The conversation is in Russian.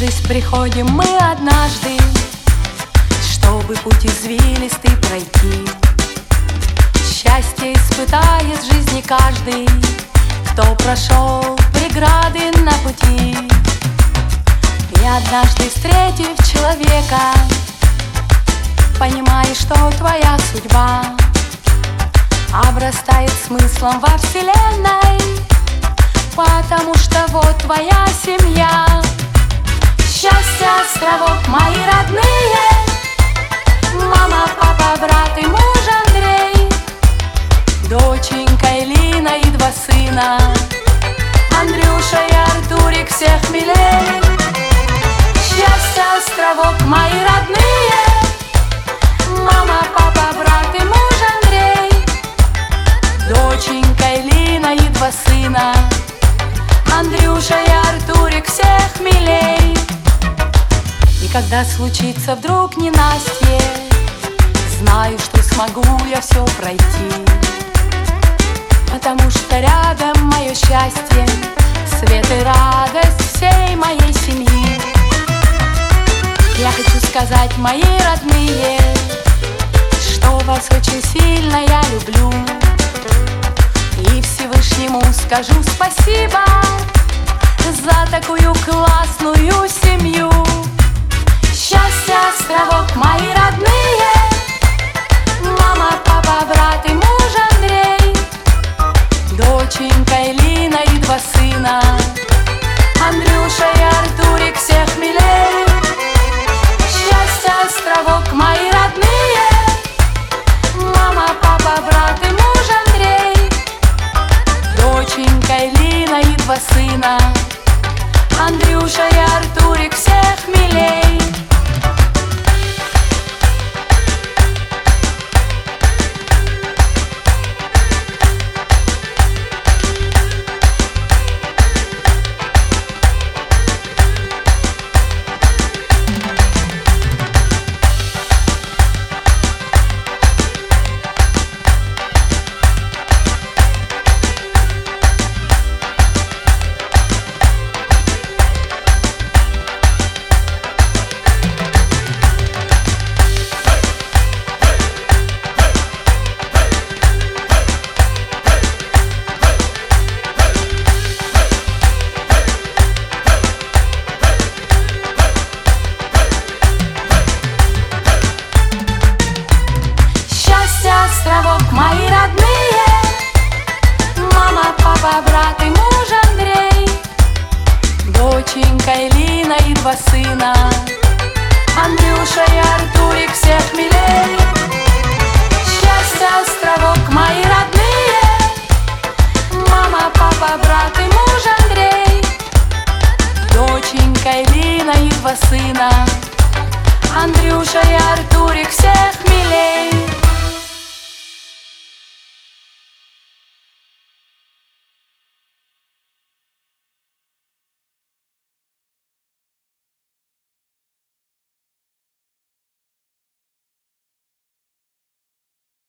жизнь приходим мы однажды, чтобы путь извилистый пройти. Счастье испытает в жизни каждый, кто прошел преграды на пути. И однажды, встретив человека, понимаешь, что твоя судьба обрастает смыслом во вселенной, потому что вот твоя семья. Счастье, островок, мои родные, мама, папа, брат и муж Андрей, доченька Элина и два сына, Андрюша и Артурик, всех милей. Счастье, островок, мои родные, мама, папа, брат и муж Андрей, доченька Элина и два сына, Андрюша и Артурик, всех милей. И когда случится вдруг ненастье, знаю, что смогу я все пройти, потому что рядом мое счастье, свет и радость всей моей семьи. Я хочу сказать, мои родные, что вас очень сильно я люблю, и Всевышнему скажу спасибо за такую классную семью. Счастье, островок, мои родные, мама, папа, брат и муж Андрей, доченька Элина и два сына, Андрюша и Артурик, всех милей. Счастье, островок, мои родные, мама, папа, брат и муж Андрей, доченька Элина и два сына, Андрюша и Артурик, всех милей. Островок, мои родные, мама, папа, брат и муж Андрей, доченька Элина и два сына, Андрюша и Артурик, всех милей. Счастье, островок, мои родные, мама, папа, брат и муж Андрей, доченька Элина и два сына, Андрюша и Артурик, всех